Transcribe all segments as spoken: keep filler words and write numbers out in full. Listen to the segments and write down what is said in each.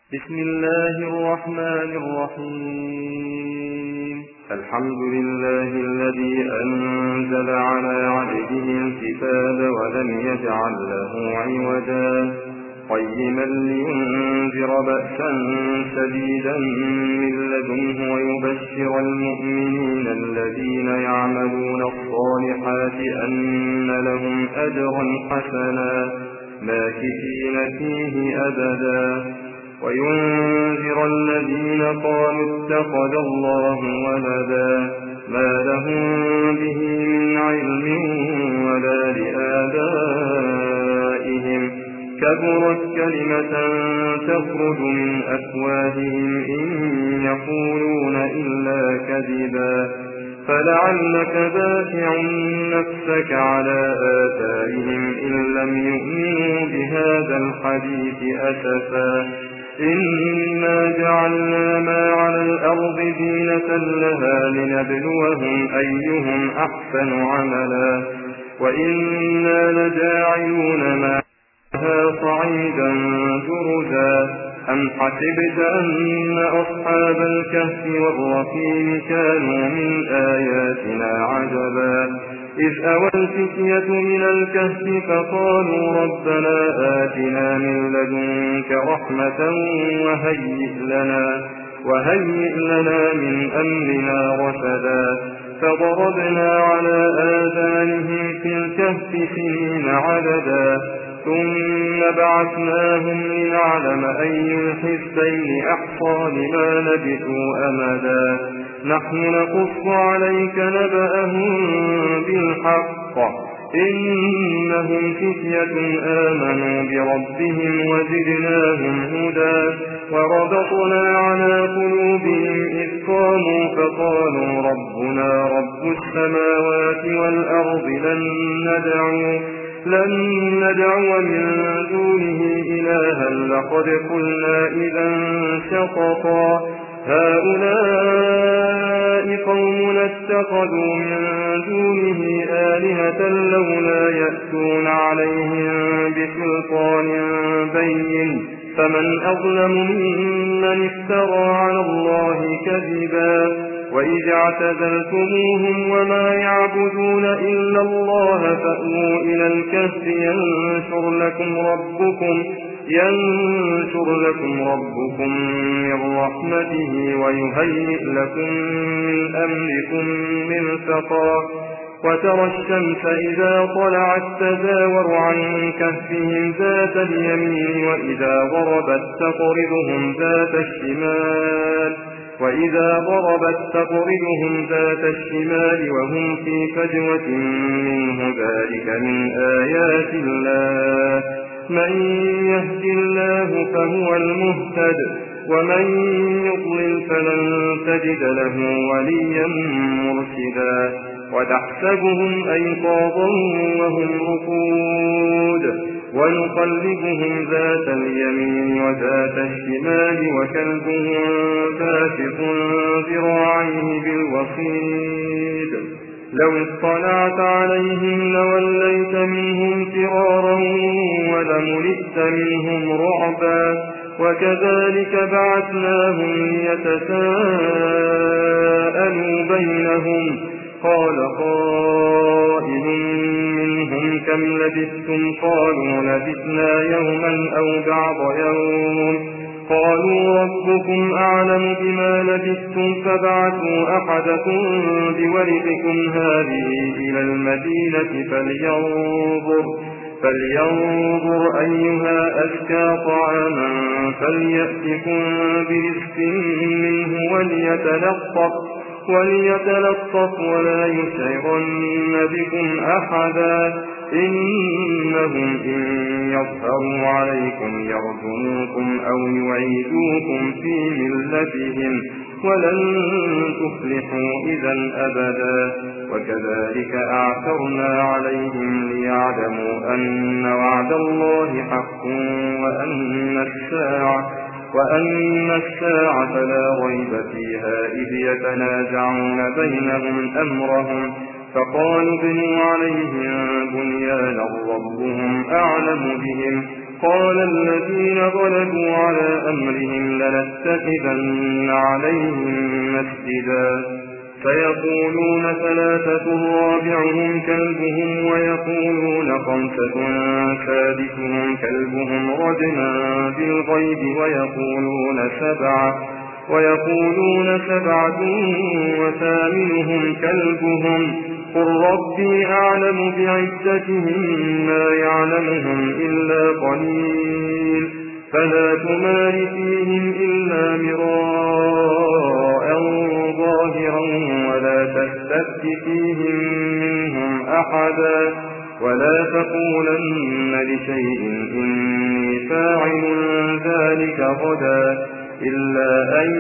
بسم الله الرحمن الرحيم. الحمد لله الذي أنزل على عبده الكتاب ولم يجعل له عوجا قيما لينذر بأسا شديدا من لدنه ويبشر المؤمنين الذين يعملون الصالحات أن لهم أجرا حسنا ماكثين فيه أبدا وينذر الذين قالوا اتخذ الله ولدا ما لهم به من علم ولا لآبائهم كبرت كلمة تخرج من أفواههم إن يقولون إلا كذبا فلعلك باخع نفسك على آثارهم إن لم يؤمنوا بهذا الحديث أسفا إنا جعلنا ما على الأرض زينة لها لنبلوهم أيهم أحسن عملا وإنا لجاعلون ما لها صعيدا جرزا أم حسبت أن أصحاب الكهف والرقيم كانوا من آياتنا عجبا إذ أوى الفتية من الكهف فقالوا ربنا آتنا من لدنك رحمة وهيئ لنا, وهيئ لنا من أمرنا رشدا فضربنا على آذانهم في الكهف سنين عددا ثم بعثناهم لنعلم أي الحزبين أحصى لما لبثوا أمدا نحن نقص عليك نبأهم بالحق إنهم فتية آمنوا بربهم وزدناهم هدى وربطنا على قلوبهم إذ قاموا فقالوا ربنا رب السماوات والأرض لن ندعو لن ندعو من دونه إلها لقد قلنا إذا شططا هؤلاء قومنا اتخذوا من دونه آلهة لولا يأتون عليهم بسلطان بين فمن أظلم ممن افترى على الله كذبا وإذ اعتزلتموهم وما يعبدون إلا الله فأووا إلى الكهف ينشر لكم ربكم ينشر لكم ربكم من رحمته ويهيئ لكم من أمركم مرفقا وترى الشمس إذا طلعت تزاور عن كهفهم ذات اليمين وإذا غربت تقرضهم ذات الشمال وإذا غربت تقرضهم ذات الشمال وهم في فجوة منه ذلك من آيات الله من يهد الله فهو المهتد ومن يضلل فلن تجد له وليا مرشدا وتحسبهم أيقاظا وهم رقود ونقلبهم ذات اليمين وذات الشمال وكلبهم باسط ذراعيه بالوصيد لو اطلعت عليهم لوليت منهم فرارا ولملئت منهم رعبا وكذلك بعثناهم ليتساءلوا بينهم قال قائل منهم كم لبثتم قالوا لبثنا يوما أو بعض يوم قالوا ربكم أعلم بما لبثتم فبعثوا أحدكم بورقكم هذه إلى المدينة فلينظر فلينظر أيها أزكى طعاما فليأتكم برزق منه وليتلطف وليتلطف ولا يشعرن بكم أحدا إنهم إن يظهروا عليكم يرجموكم أو يعيدوكم في ملتهم ولن تفلحوا إذا أبدا وكذلك أعثرنا عليهم ليعلموا أن وعد الله حق وأن الساعة وأن الساعة لا ريب فيها إذ يتنازعون بينهم أمرهم فقالوا ابنوا عليهم بنيانا ربهم أعلم بهم قال الذين غلبوا على أمرهم لنتخذن عليهم مسجدا فيقولون ثلاثة رابعهم كلبهم ويقولون خمسة سادسهم كلبهم رجما بالغيب ويقولون سبعة ويقولون سبعة وثامنهم كلبهم قل ربي أعلم بعدتهم ما يعلمهم إلا قليل فلا تمار فيهم إلا مراء ظاهرا ولا تستفت فيهم منهم أحدا ولا تقولن لشيء إني فاعل ذلك غدا إلا أن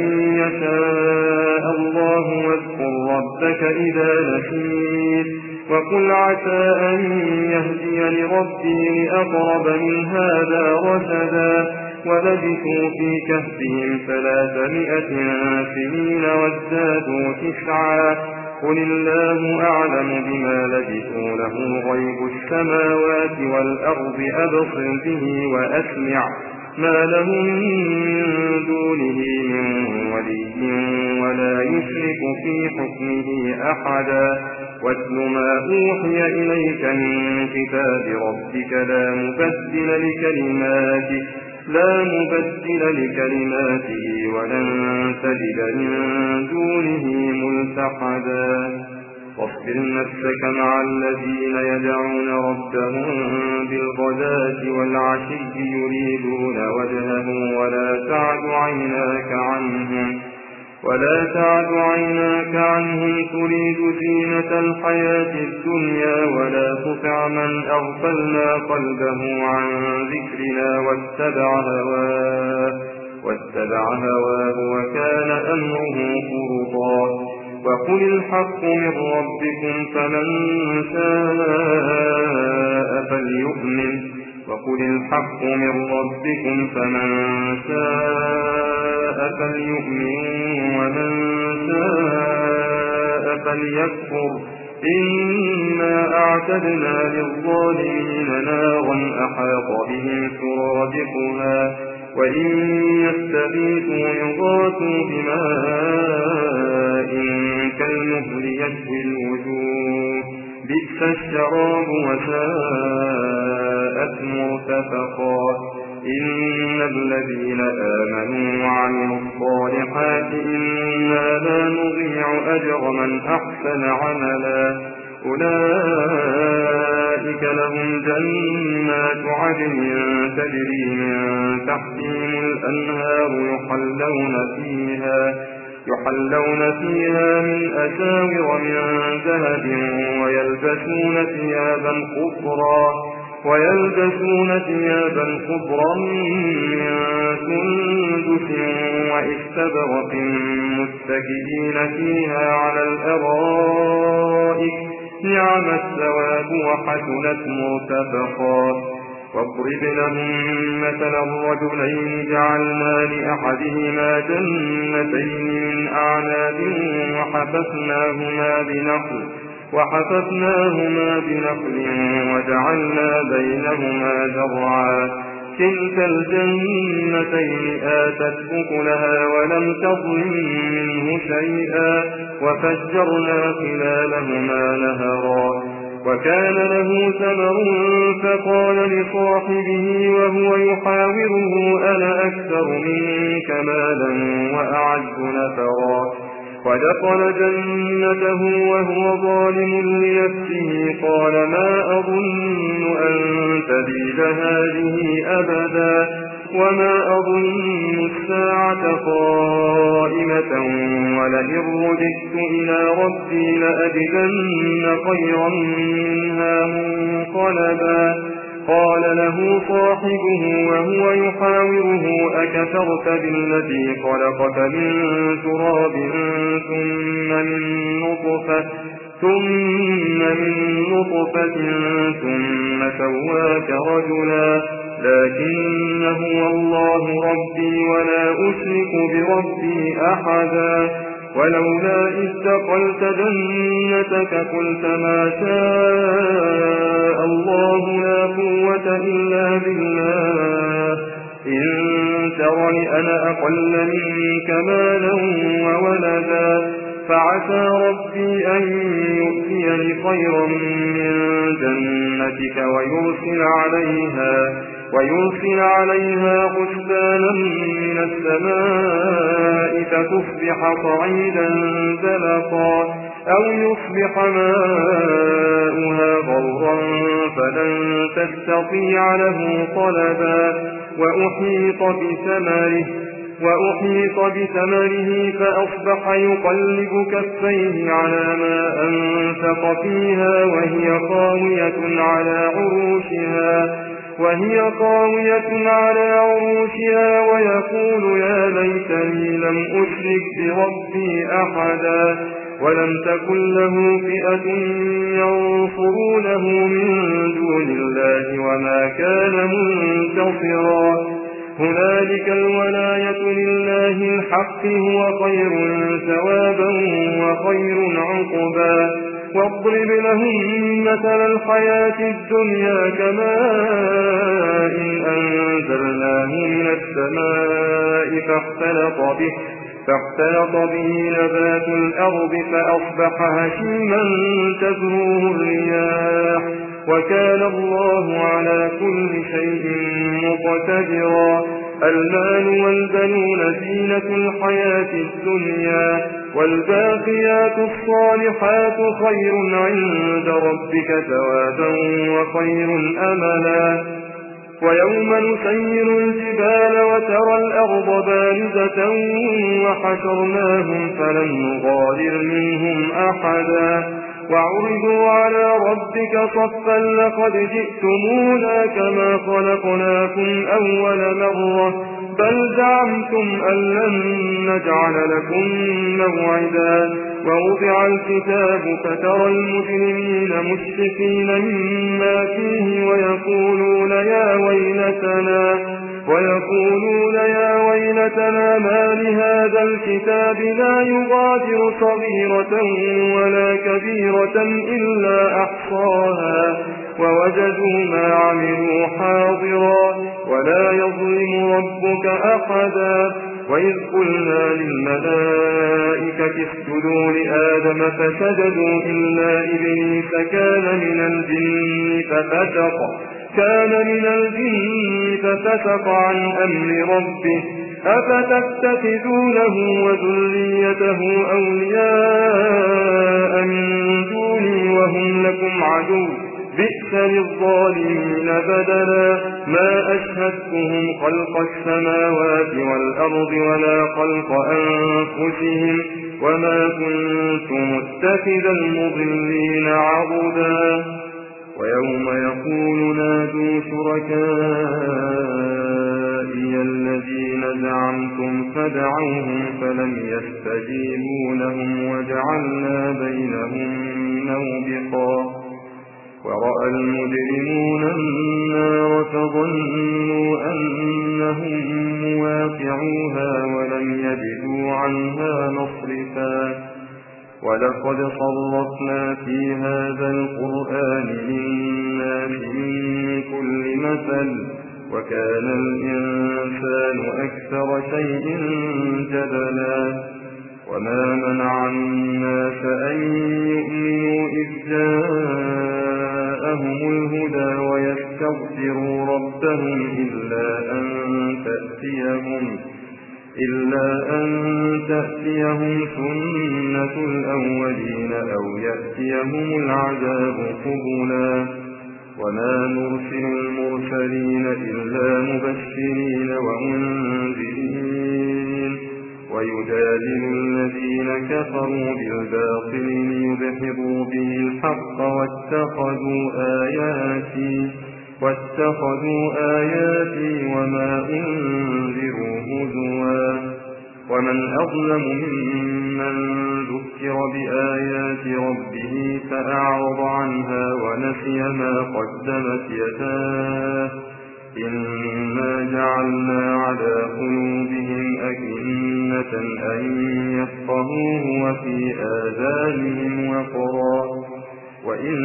يشاء الله واذكر ربك إذا نسيت وقل عسى أن يهدي لربي لأقرب من هذا رشدا ولبثوا في كهفهم ثلاثمائة سنين وازدادوا تسعا قل الله أعلم بما لبثوا له غيب السماوات والأرض أبصر به وأسمع ما لهم من دونه من ولي ولا يشرك في حكمه أحدا واتل ما أوحي إليك من كتاب ربك لا مبدل لكلماته لا مبدل لكلماته ولن تجد من دونه ملتحدا واصبر نفسك مع الذين يدعون ربهم بالغداة والعشي يريدون وجهه ولا تعد عيناك عنهم ولا تعد عيناك عنهم تريد زينة الحياة الدنيا ولا تطع من أغفلنا قلبه عن ذكرنا واتبع هواه واتبع هواه وكان أمره فرطا وقل الحق من ربكم فمن شاء فليؤمن وقل الحق من ربكم فمن شاء فليؤمن ومن شاء فليكفر إنا أعتدنا للظالمين نارا أحاط بهم سرادقها وإن يستغيثوا يغاثوا بماء كالمهل يشوي الوجوه بئس الشراب وساءت مرتفقا إن الذين آمنوا وعملوا الصالحات إنا لا نضيع أجر من أحسن عملا أولئك لهم جنات عدن تجري من تحتهم الأنهار يحلون فيها يحلون فيها من أساور من ذهب ويلبسون ثيابا خضرا ويلبسون ثيابا خضرا من سندس واستبرق متكئين فيها على الأرائك نعم الثواب وحسنت مرتفقا واضرب لهم مثلا الرجلين جعلنا لأحدهما جنتين من أعناب وحففناهما بنخل وحففناهما بنخل وجعلنا بينهما زرعا كلتا الجنتين آتت أكلها ولم تظلم منه شيئا وفجرنا خلالهما نهرا وكان له ثمر فقال لصاحبه وهو يحاوره أنا أكثر منك مالا وأعز نفرا ودخل جنته وهو ظالم لنفسه قال ما أظن أن تبيد هذه أبدا وما أظن الساعة قائمة ولئن رددت إلى ربي لأجدن خيرا منها منقلبا قال له صاحبه وهو يحاوره أكفرت بالذي خلقك من تراب ثم من نطفة ثم من نطفة ثم سواك رجلا لكن هو الله ربي ولا أشرك بربي أحدا ولولا إذ دخلت جنتك قلت ما شاء الله لا قوة إلا بالله قال أنا أقل منك مالا وولدا فعسى ربي أن يؤتيني خيرا من جنتك ويرسل عليها ويرسل عليها حسبانا من السماء فتصبح صعيدا زلقا أو يصبح ماؤها غورا فلن تستطيع له طلبا وأحيط بثمره وأحيط بثمره فأصبح يقلب كفيه على ما أنفق فيها وهي خاوية على عروشها وهي خاوية على عروشها ويقول يا ليتني لم أشرك بربي أحدا ولم تكن له فئة ينصرونه من دون الله وما كان منتصرا هنالك الولاية لله الحق هو خير ثوابا وخير عقبا واضرب لهم مثل الحياة الدنيا كماء أنزلناه من السماء فاختلط به فاختلط به نبات الأرض فأصبح هشيما تذروه الرياح وكان الله على كل شيء مقتدرا المال والبنون زينة الحياة الدنيا والباقيات الصالحات خير عند ربك ثوابا وخير أملا ويوم نسير الجبال وترى الأرض بارزة وحشرناهم فلم نغادر منهم أحدا وعرضوا على ربك صفا لقد جئتمونا كما خلقناكم أول مرة بل زعمتم أن لن نجعل لكم موعدا ووضع الكتاب فترى المجرمين مشفقين مما فيه ويقولون يا ويلتنا ويقولون يا ويلتنا ما لهذا الكتاب لا يغادر صغيرة ولا كبيرة إلا أحصاها ووجدوا ما عملوا حاضرا ولا يظلم ربك أحدا وإذ قلنا للملائكة اسجدوا لآدم فسجدوا إلا إبليس كان من الجن ففسق كان من الجن ففسق عن أمر ربه أفتتخذونه وذريته أولياء من دوني وهم لكم عدو بئس للظالمين بدلا ما أشهدتهم خلق السماوات والأرض ولا خلق أنفسهم وما كنت متخذ المضلين عضدا ويوم يقول نادوا شركائي الذين زعمتم فدعوهم فلم يستجيبوا لهم وجعلنا بينهم موبقا ورأى المجرمون النار فظنوا أنهم مواقعوها ولم يجدوا عنها مصرفا ولقد صرفنا في هذا القرآن للناس من كل مثل وكان الإنسان أكثر شيء جدلا وما منع الناس أن يؤمنوا إذ جاءهم الهدى ويستغفروا ربهم إلا أن تأتيهم إلا أن تأتيهم سنة الأولين أو يأتيهم العذاب قبلا وما نرسل المرسلين إلا مبشرين ومنذرين ويجادل الذين كفروا بالباطل ليدحضوا به الحق واتخذوا آياتي واتخذوا آياتي وما أنذروا هزوا ومن أظلم ممن ذكر بآيات ربه فأعرض عنها ونسي ما قدمت يداه إنا جعلنا على قلوبهم أكنة أن يفقهوه وفي آذانهم وقرا وإن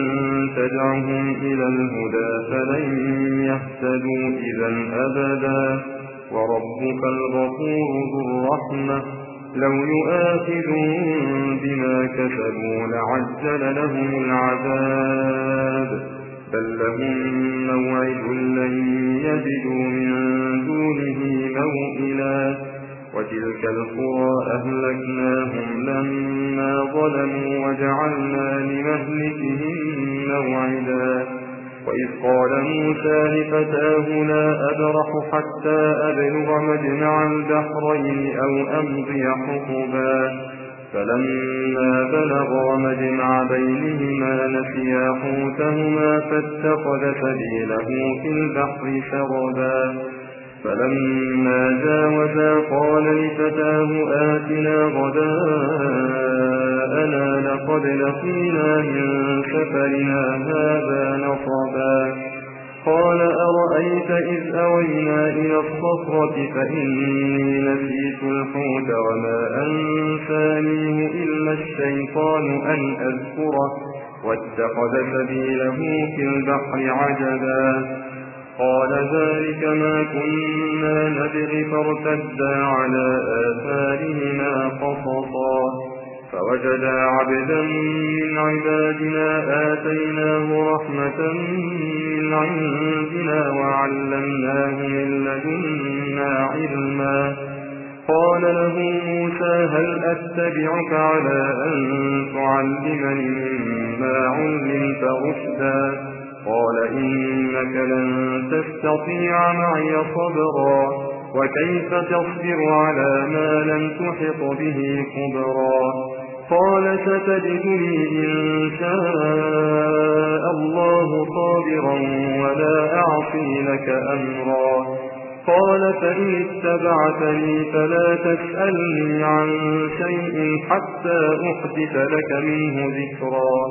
تدعهم إلى الهدى فلن يهتدوا إذا أبدا وربك الغفور ذو الرحمة لو يؤاخذهم بما كسبوا لعجل لهم العذاب بل لهم موعد لن يجدوا من دونه موئلا وتلك القرى أهلكناهم لما ظلموا وجعلنا لمهلكهم موعدا وإذ قال موسى لفتاه لا أبرح حتى أبلغ مجمع البحرين أو أمضي حقبا فلما بلغا مجمع بينهما نسيا حوتهما فاتخذ سبيله في البحر سربا فلما جاوزا قال لفتاه آتنا غداءنا لقد لقينا من سفرنا هذا نصبا قال أرأيت إذ أوينا إلى الصخرة فإني نسيت الحوت وما أنسانيه إلا الشيطان أن أذكره واتخذ سبيله في البحر عجبا قال ذلك ما كنا نبغي فارتدا على آثارهما قصصا فوجدا عبدا من عبادنا آتيناه رحمة من عندنا وعلمناه من لدنا علما قال له موسى هل أتبعك على أن تعلمني مما علمت رشدا قال إنك لن تستطيع معي صبرا وكيف تصبر على ما لم تحط به خبرا قال ستجدني إن شاء الله صابرا ولا أعصي لك أمرا قال فإن اتبعتني فلا تسألني عن شيء حتى أحدث لك منه ذكرا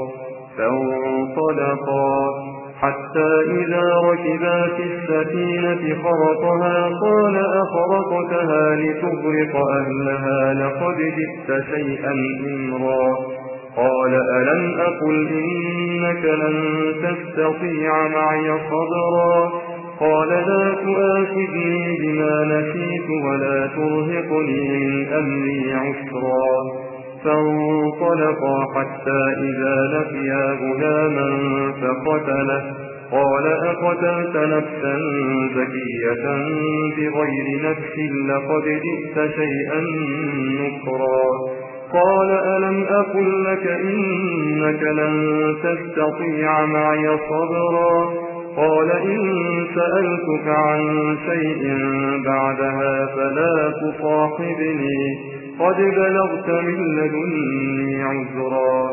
فانطلقا حتى إذا ركبا في السفينة خرقها قال أخرقتها لتغرق أهلها لقد جئت شيئا إمرا قال ألم أقل إنك لن تستطيع معي صبرا قال لا تؤاخذني بما نسيت ولا ترهقني من أمري عسرا فانطلقا حتى إذا لقيا غلاما فقتله قال أقتلت نفسا زكية بغير نفس لقد جئت شيئا نكرا قال ألم أقل لك إنك لن تستطيع معي صبرا قال إن سألتك عن شيء بعدها فلا تصاحبني قد بلغت من لدني عذرا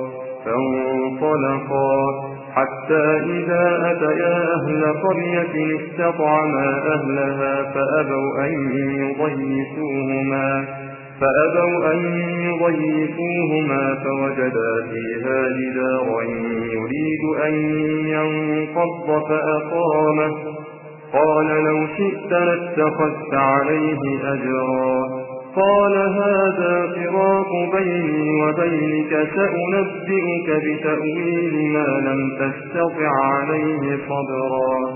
فانطلقا حتى إذا أتيا أهل قرية استطعما أهلها فأبوا أن يضيفوهما فأبوا أن يضيفوهما فوجدا فيها جدارا يريد أن ينقض فأقامه قال لو شئت لاتخذت عليه أجرا قال هذا فراق بيني وبينك سأنبئك بتأويل ما لم تستطع عليه صبرا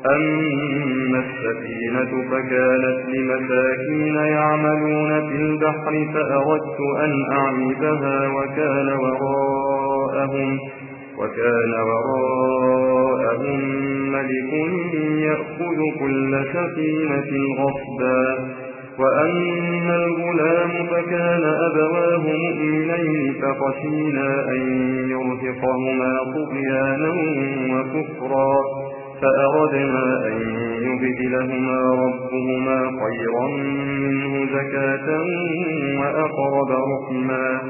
أما السفينة فكانت لمساكين يعملون في البحر فأردت أن أعيبها وكان وراءهم وكان وراءهم ملك يأخذ كل سفينة غصبا وأما الغلام فكان أبواه مؤمنين فخشينا أن يرهقهما طغيانا وكفرا فأردنا أن يبدلهما ربهما خيرا منه زكاة وأقرب رحما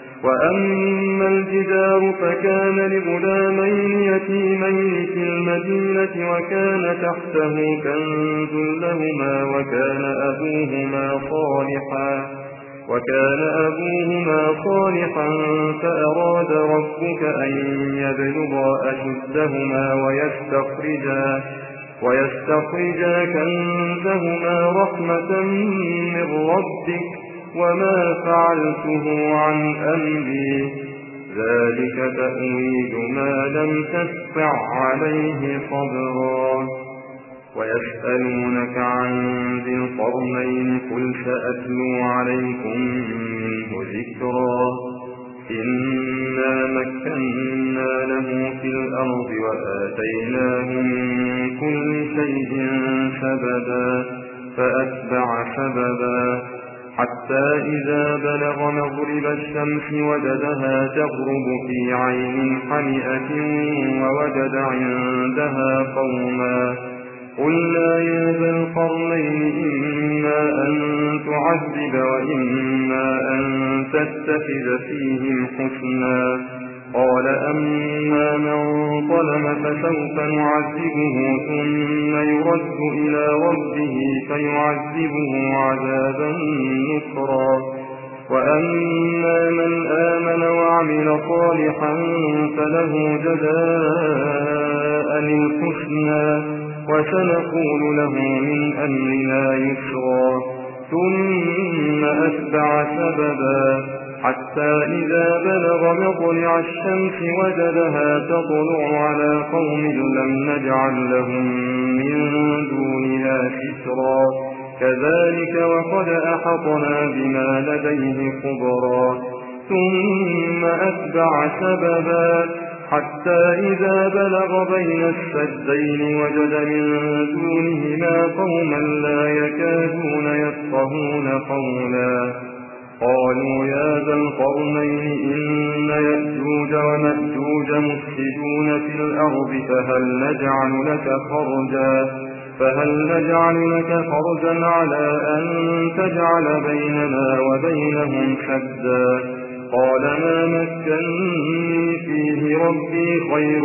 وأما الجدار فكان لغلامين يتيمين في المدينة وكان تحته كنز لهما وكان أبوهما صالحا وكان أبوهما صالحا فأراد ربك أن يبلغا أشدهما ويستخرجا ويستخرجا كنزهما رحمة من ربك وما فعلته عن أمري ذلك تأويل ما لم تستطع عليه صبرا ويسألونك عن ذي القرنين قل سأتلو عليكم منه ذكرا إنا مكنا له في الأرض وآتيناه من كل شيء سببا فأتبع سببا حتى إذا بلغ مغرب الشمس وجدها تغرب في عين حمئة ووجد عندها قوما قلنا يا ذا القرنين إما أن تعذب وإما أن تتخذ فيهم حسنا قال أما من ظلم فسوف نعذبه ثم يرد إلى ربه فيعذبه عذابا نكرا وأما من آمن وعمل صالحا فله جزاء الحسنى وسنقول له من أمرنا يسرا ثم أتبع سببا حتى إذا بلغ مطلع الشمس وجدها تطلع على قوم لم نجعل لهم من دونها سترا كذلك وقد أحطنا بما لديه خبرا ثم أتبع سببا حتى إذا بلغ بين السدين وجد من دونهما قوما لا يكادون يفقهون قولا قالوا يا ذا القرنين إن يأجوج ومأجوج مفسدون في الأرض فهل نجعل لك خرجا فهل نجعل لك خرجا على أن تجعل بيننا وبينهم سدا قال ما مكنني فيه ربي خير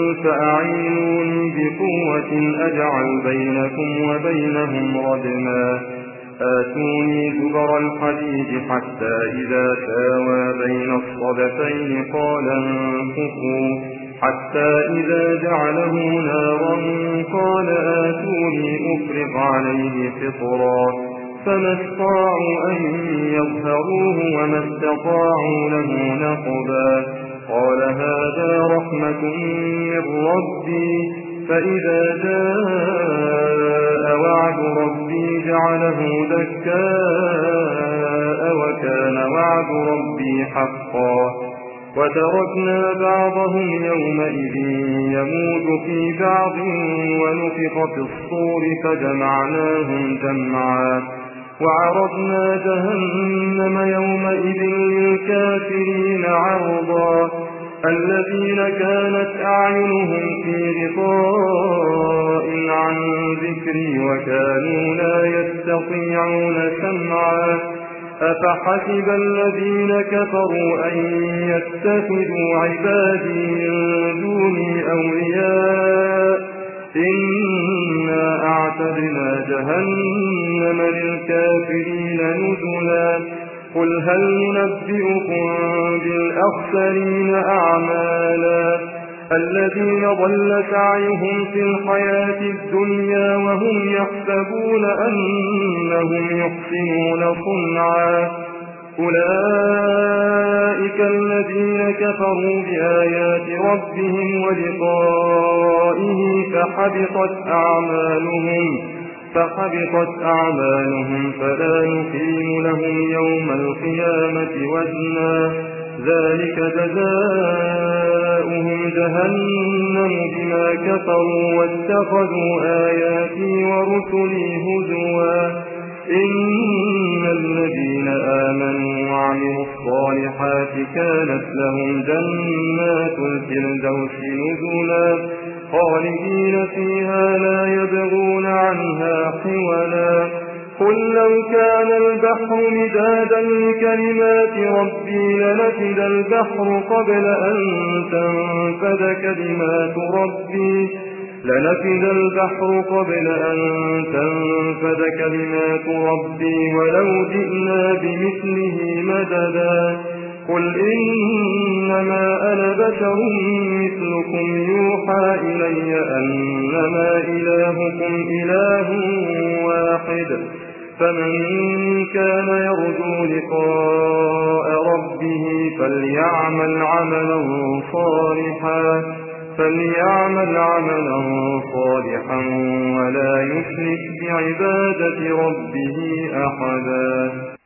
فأعينوني بقوة أجعل بينكم وبينهم ردما آتوني زبر الحديد حتى إذا ساوى بين الصدفين قال انفخوا حتى إذا جعله نارا قال آتوني أفرغ عليه فطرا فما استطاعوا أن يظهروه وما استطاعوا له نقبا قال هذا رحمة من ربي فإذا جاء وعد ربي جعله دكاء وكان وعد ربي حقا وتركنا بعضهم يومئذ يموت في بعض ونفخ في الصور فجمعناهم جمعا وعرضنا جهنم يومئذ للكافرين عرضا الذين كانت أعينهم في غطاء عن ذكري وكانوا لا يستطيعون سمعا أفحسب الذين كفروا أن يتخذوا عبادي من دوني أولياء إنا أعتدنا جهنم للكافرين نزلا قل هل ننبئكم بالأخسرين أعمالا الذين ضل سعيهم في الحياة الدنيا وهم يحسبون أنهم يحسنون صنعا أولئك الذين كفروا بآيات ربهم ولقائه فحبطت أعمالهم فحبطت أعمالهم فلا نقيم لهم يوم القيامة وزنا ذلك جزاؤهم جهنم بما كفروا واتخذوا آياتي ورسلي هزوا إن الذين آمنوا وعملوا الصالحات كانت لهم جنات الفردوس نزلا خالدين فيها لا يبغون عنها حولا قل لو كان البحر مدادا لكلمات ربي لنفد البحر قبل أن تنفد كلمات ربي لنفد البحر قبل أن تنفد كلمات ربي ولو جئنا بمثله مددا قل إنما أنا بشر مثلكم يوحى إلي أنما إلهكم إله واحد فمن كان يرجو لقاء ربه فليعمل عملا صالحا فليعمل عملا صالحا ولا يشرك بعبادة ربه أحدا.